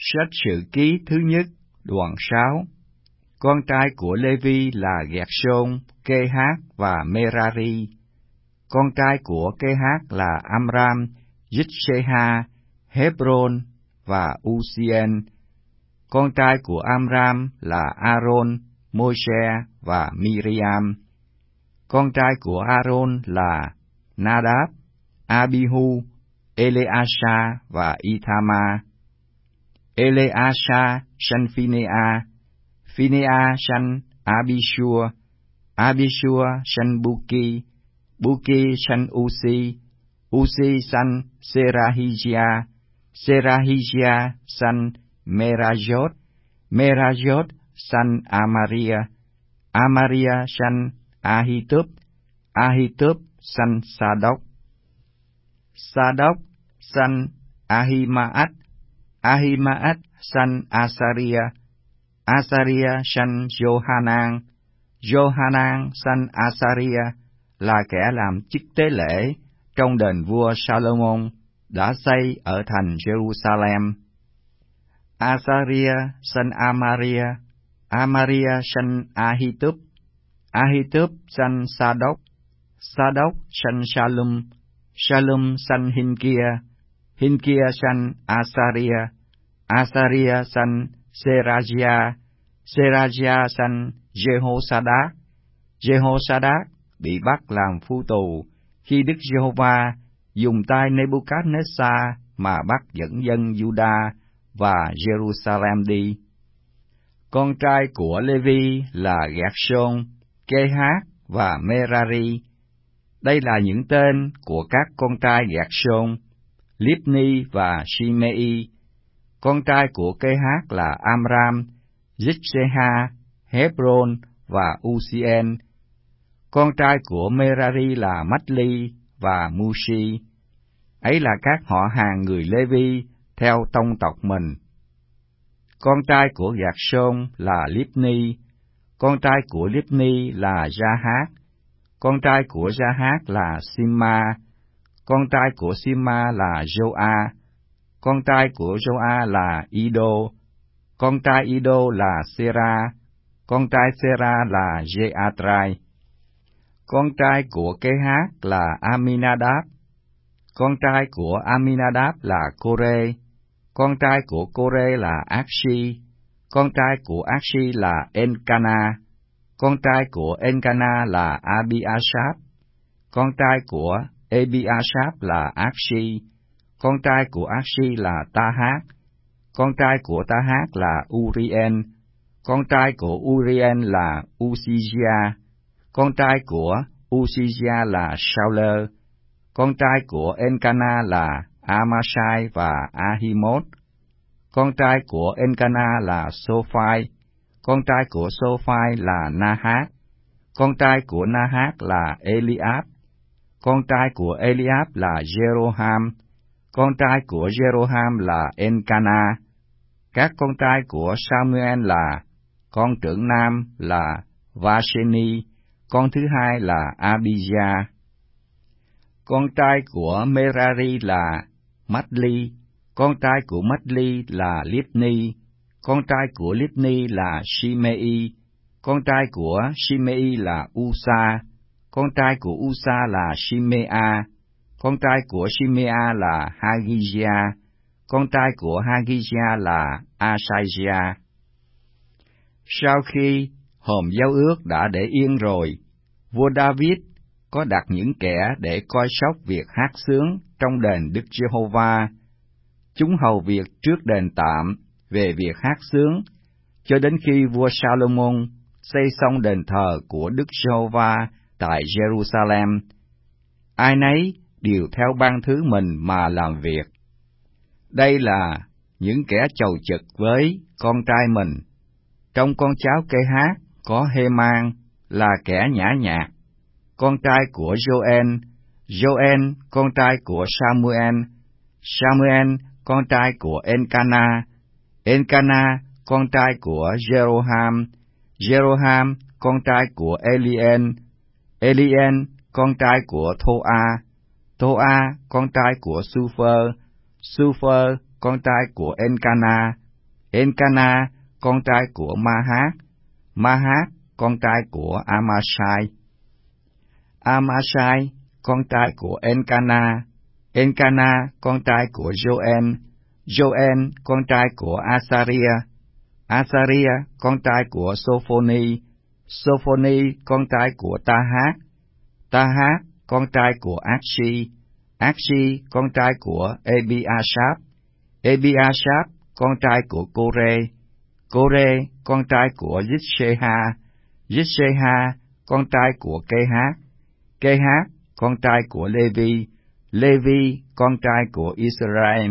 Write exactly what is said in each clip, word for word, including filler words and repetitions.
Sách Sử Ký thứ nhất, đoạn sáu. Con trai của Lê-vi là Gẹt-sôn, Kê-hát và Mê-ra-ri. Con trai của Kê-hát là Amram, Dít-xê-ha, Hép-rôn và U-xi-en. Con trai của Amram là A-rôn, Môi-se và Mi-ri-am. Con trai của A-rôn là Na-đáp, A-bi-hu, Ê-lê-a-sa và Y-tha-ma. Ê-lê-a-sa sanh Phi-nê-a, Phi-nê-a sanh A-bi-sua, A-bi-sua sanh Bu-ki, Bu-ki sanh U-si, U-si sanh Sê-ra-hi-gia, Sê-ra-hi-gia sanh Mê-ra-dốt, Mê-ra-dốt sanh A-ma-ria, A-ma-ria sanh A-hi-túp, A-hi-túp sanh Sa-đốc, Sa-đốc sanh A-hi-ma-ách, A-hi-ma-ách sanh A-sa-ria, A-sa-ria sanh Giô-ha-nan, Giô-ha-nan sanh A-sa-ria là kẻ làm chức tế lễ trong đền vua Sa-lô-môn đã xây ở thành Giê-ru-sa-lem. A-sa-ria sanh A-ma-ria, A-ma-ria sanh A-hi-túp, A-hi-túp sanh Sa-đốc, Sa-đốc sanh Sa-lum, Sa-lum sanh Hin-kia, Hin-kia sanh A-sa-ria, A-sa-ria sanh Sê-ra-gia, Sê-ra-gia sanh Giê-hô-sa-đát. Giê-hô-sa-đát bị bắt làm phu tù khi Đức Giê-hô-va dùng tay Nê-bu-cát-nét-sa mà bắt dẫn dân Giu-đa và Giê-ru-sa-lem đi. Con trai của Lê-vi là Gẹt-sôn, Kê-hát và Mê-ra-ri. Đây là những tên của các con trai Gẹt-sôn, Líp-ni và Shi-mê-i. Con trai của Kê-hát là Amram, Dít-xê-ha, Hép-rôn và U-xi-en. Con trai của Mê-ra-ri là Mách-li và Mu-si. Ấy là các họ hàng người Lê-vi theo tông tộc mình. Con trai của Gẹt-sôn là Líp-ni. Con trai của Líp-ni là Gia-hát. Con trai của Gia-hát là Sim-ma. Con trai của Sim-ma là Giô-a. Con trai của Giô-a là Y-đô. Con trai Y-đô là Sê-ra. Con trai Sê-ra là Giê-a-trai. Con trai của Kê-hát là A-mi-na-đáp. Con trai của A-mi-na-đáp là Cô-rê. Con trai của Cô-rê là Ác-si. Con trai của Ác-si là En-ca-na. Con trai của En-ca-na là A-bi-a-sáp. Con trai của Ê-bi-a-sáp là Ác-si. Con trai của Ác-si là Ta-hát. Con trai của Ta-hát là U-ri-en. Con trai của U-ri-en là U-si-gia. Con trai của U-si-gia là Sao-lơ. Con trai của En-ca-na là A-ma-sai và A-hi-mốt. Con trai của En-ca-na là Sô-phai. Con trai của Sô-phai là Na-hát. Con trai của Na-hát là Ê-li-áp. Con trai của Ê-li-áp là Giê-rô-ham. Con trai của Giê-rô-ham là En-ca-na. Các con trai của Sa-mu-el là: con trưởng nam là Va-se-ni, con thứ hai là A-bi-gia. Con trai của Mê-ra-ri là Mách-li. Con trai của Mách-li là Líp-ni. Con trai của Líp-ni là Shi-mê-i. Con trai của Shi-mê-i là U-sa. Con trai của U-sa là Shi-mê-a. Con trai của Shi-mê-a là Ha-gi-gia. Con trai của Ha-gi-gia là A-sai-gia. Sau khi hòm giao ước đã để yên rồi, vua David có đặt những kẻ để coi sóc việc hát xướng trong đền Đức Giê-hô-va. Chúng hầu việc trước đền tạm về việc hát xướng, cho đến khi vua Sa-lô-môn xây xong đền thờ của Đức Giê-hô-va tại Giê-ru-sa-lem. Ai nấy đều theo ban thứ mình mà làm việc. Đây là những kẻ chầu trực với con trai mình. Trong con cháu Kê-hát có Hê-man là kẻ nhã nhạc, con trai của Giô-en, Giô-en con trai của Sa-mu-el, Sa-mu-el con trai của En-ca-na, En-ca-na con trai của Giê-rô-ham, Giê-rô-ham con trai của Ê-li-en, Ê-li-en con trai của Thô-a, Thô-a con trai của Su-phơ, Su-phơ con trai của En-ca-na, Elcana, con trai của Ma-hát, Ma-hát, con trai của Amasai, Amasai, con trai của Elcana, Elcana, con trai của Joel, Joel, con trai của Asaria, Asaria, con trai của Sophoni, Sophoni, con trai của Ta-hát, Ta-hát, con trai của Akshi, Akshi, con trai của Ebiashap, Ebiashap, con trai của Kore, Kore, con trai của Yisheha, Yisheha, con trai của Kê-hát, Kê-hát, con trai của Lê-vi, Lê-vi, con trai của Israel.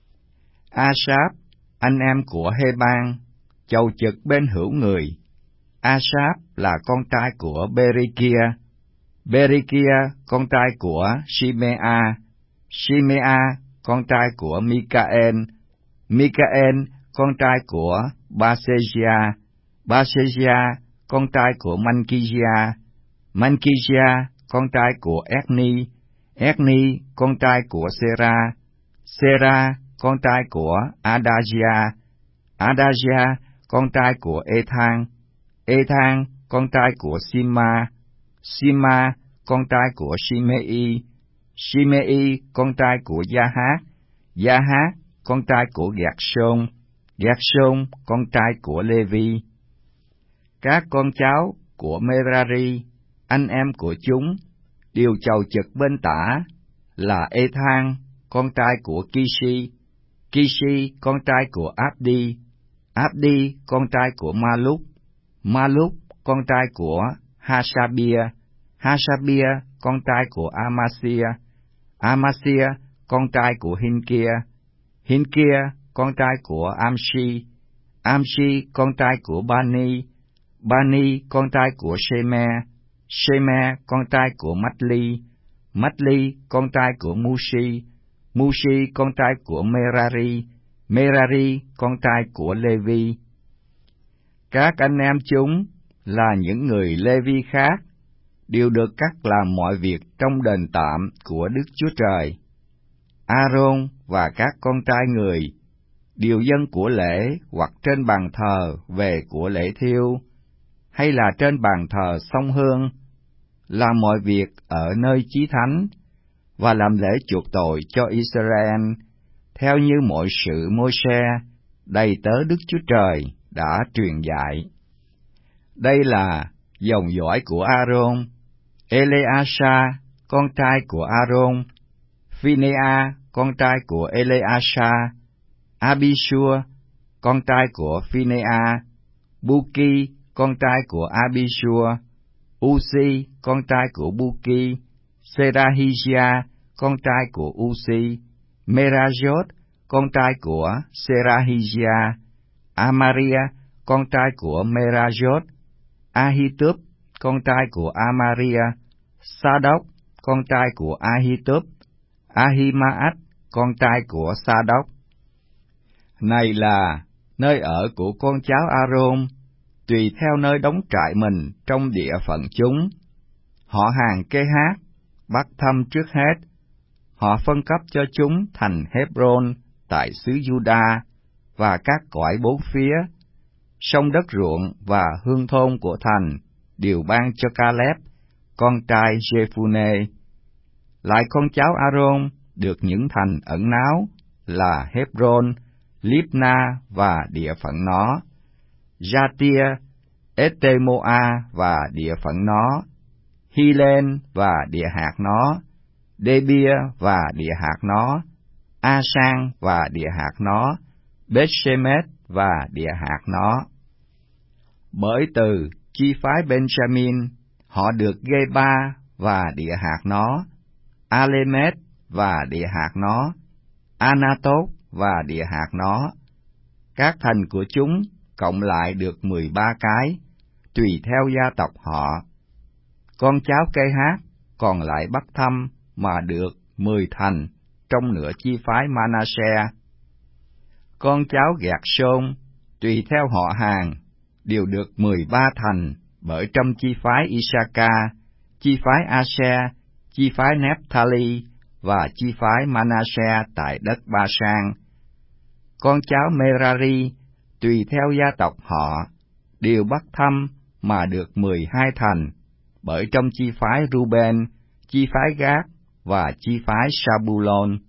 Asap, anh em của Heban, chầu trực bên hữu người. Asap là con trai của Berikia, Berikia, con trai của Shimea, Shimea, con trai của Mikael, Mikael, con trai của Basejia, Basejia, con trai của Mankijia, Mankijia, con trai của Erni, Erni, con trai của Sera, Sera, con trai của Adajia, Adajia, con trai của Ethan, Ethan, con trai của Sima, Sima, con trai của Shimei, Shimei, con trai của Gia-hát, Gia-hát, con trai của Gạt-sôn, Gạt-sôn, con trai của Lê-vi. Các con cháu của Merari, anh em của chúng, đều chầu trực bên tả, là Ethan, con trai của Kishi, Kishi, con trai của Abdi, Abdi, con trai của Maluk, Maluk, con trai của Hashabia, Hashabia, con trai của Amasia, Amasia, con trai của Hinkia, Hinkia, con trai của Amshi, Amshi, con trai của Bani, Bani, con trai của Sheme, Sheme, con trai của Matli, Matli, con trai của Mushi, Mushi, con trai của Merari, Merari, con trai của Lê-vi. Các anh em chúng là những người Lê-vi khác, đều được cắt làm mọi việc trong đền tạm của Đức Chúa Trời. A-rôn và các con trai người đều dâng của lễ hoặc trên bàn thờ về của lễ thiêu, hay là trên bàn thờ xông hương, làm mọi việc ở nơi chí thánh và làm lễ chuộc tội cho Israel, theo như mọi sự Môi-se, đầy tớ Đức Chúa Trời đã truyền dạy. Đây là dòng dõi của A-rôn: Eleasa, con trai của A-rôn; Phinea, con trai của Eleasa; Abishua, con trai của Phinea; Buki, con trai của Abishua; Uzi, con trai của Buki; Serahijah, con trai của Uzi; Merajot, con trai của Serahijah; Amaria, con trai của Merajot; Ahitub, con trai của Amaria; Sa-đốc, con trai của Ahitub; Ahimaat, con trai của Sa-đốc. Này là nơi ở của con cháu A-rôn, tùy theo nơi đóng trại mình trong địa phận chúng. Họ hàng Kê-hát bắt thăm trước hết. Họ phân cấp cho chúng thành Hebron tại xứ Juda và các cõi bốn phía. Sông đất ruộng và hương thôn của thành đều ban cho Ca-lép, con trai Giê-phu-nê. Lại con cháu A-rôn được những thành ẩn náu là Hebron, Libna và địa phận nó, Gia-tia, Ê-tê-mô-a và địa phận nó, Hi-lên và địa hạt nó, Đê-bia và địa hạt nó, A-sang và địa hạt nó, Bết-shê-mét và địa hạt nó. Bởi từ chi phái Benjamin, họ được Gê-ba và địa hạt nó, A-lê-mét và địa hạt nó, A-na-tốt và địa hạt nó. Các thành của chúng cộng lại được mười ba cái, tùy theo gia tộc họ. Con cháu Kê-hát còn lại bắt thăm mà được mười thành trong nửa chi phái Ma-na-se. Con cháu Gạt-sôn tùy theo họ hàng đều được mười ba thành, bởi trong chi phái I-sa-ca, chi phái A-se, chi phái Nép-tha-li và chi phái Ma-na-se tại đất Ba-sang. Con cháu Merari tùy theo gia tộc họ, đều bắt thăm mà được mười hai thành, bởi trong chi phái Ruben, chi phái Gad và chi phái Sa-bu-lôn.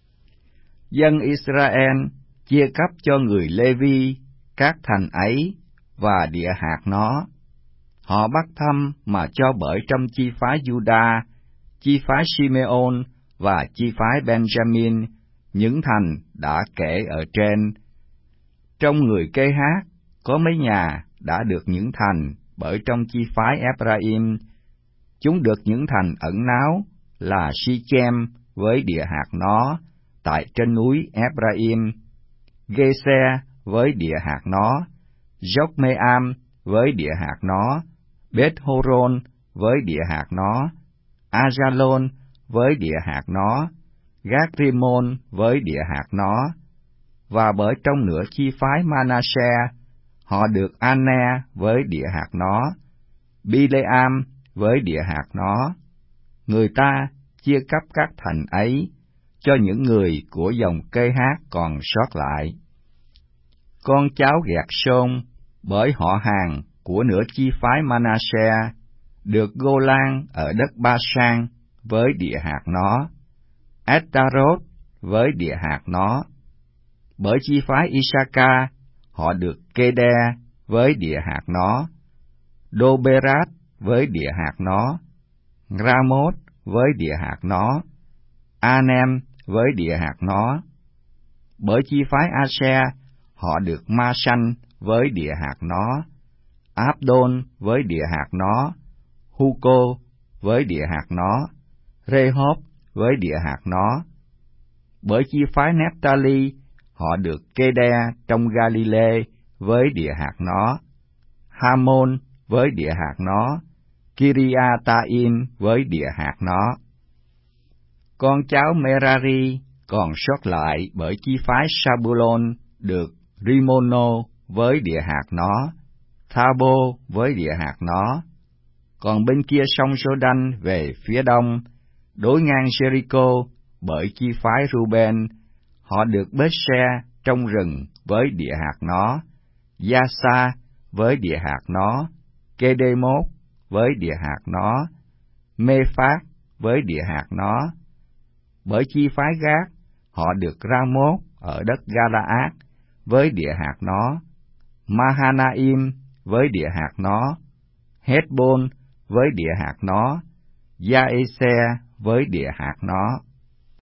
Dân Israel chia cấp cho người Lê-vi các thành ấy và địa hạt nó. Họ bắt thăm mà cho bởi trong chi phái Juda, chi phái Simeon và chi phái Benjamin, những thành đã kể ở trên. Trong người Kê-hát có mấy nhà đã được những thành bởi trong chi phái Ephraim. Chúng được những thành ẩn náu là Si-chem với địa hạt nó tại trên núi Ephraim, Gê-se với địa hạt nó, Gióc-mê-am với địa hạt nó, Bết-hô-rôn với địa hạt nó, A-gia-lôn với địa hạt nó, Gát-ri-môn với địa hạt nó. Và bởi trong nửa chi phái Ma-na-se, họ được An-ne với địa hạt nó, Bi-lê-am với địa hạt nó. Người ta chia cấp các thành ấy cho những người của dòng Kê-hát còn sót lại. Con cháu Gẹt-sôn bởi họ hàng của nửa chi phái Ma-na-se được Gô-lan ở đất Ba-san với địa hạt nó, Ét-ta-rốt với địa hạt nó. Bởi chi phái I-sa-ca họ được Kê-đe với địa hạt nó, Đô-bê-rát với địa hạt nó, Ra-mốt với địa hạt nó, A-nem với địa hạt nó. Bởi chi phái A-se họ được Ma-sanh với địa hạt nó, Áp-đôn với địa hạt nó, Hu-cô với địa hạt nó, Rê-hốp với địa hạt nó. Bởi chi phái Nép-ta-li họ được Kê-đe trong Ga-li-lê với địa hạt nó, Ha-môn với địa hạt nó, Ki-ri-a-ta-im với địa hạt nó. Con cháu Merari còn sót lại bởi chi phái Sa-bu-lôn được Ri-mô-nô với địa hạt nó, Tha-bô với địa hạt nó. Còn bên kia sông Giô-đanh về phía đông, đối ngang Jericho, bởi chi phái Ruben, họ được Bết-se trong rừng với địa hạt nó, Gia-sa với địa hạt nó, Kê-đê-mốt với địa hạt nó, Mê-phát với địa hạt nó. Bởi chi phái Gát, họ được Ra-mốt ở đất Ga-la-át với địa hạt nó, Ma-ha-na-im với địa hạt nó, Hét-bôn với địa hạt nó, Gia-ê-se với địa hạt nó.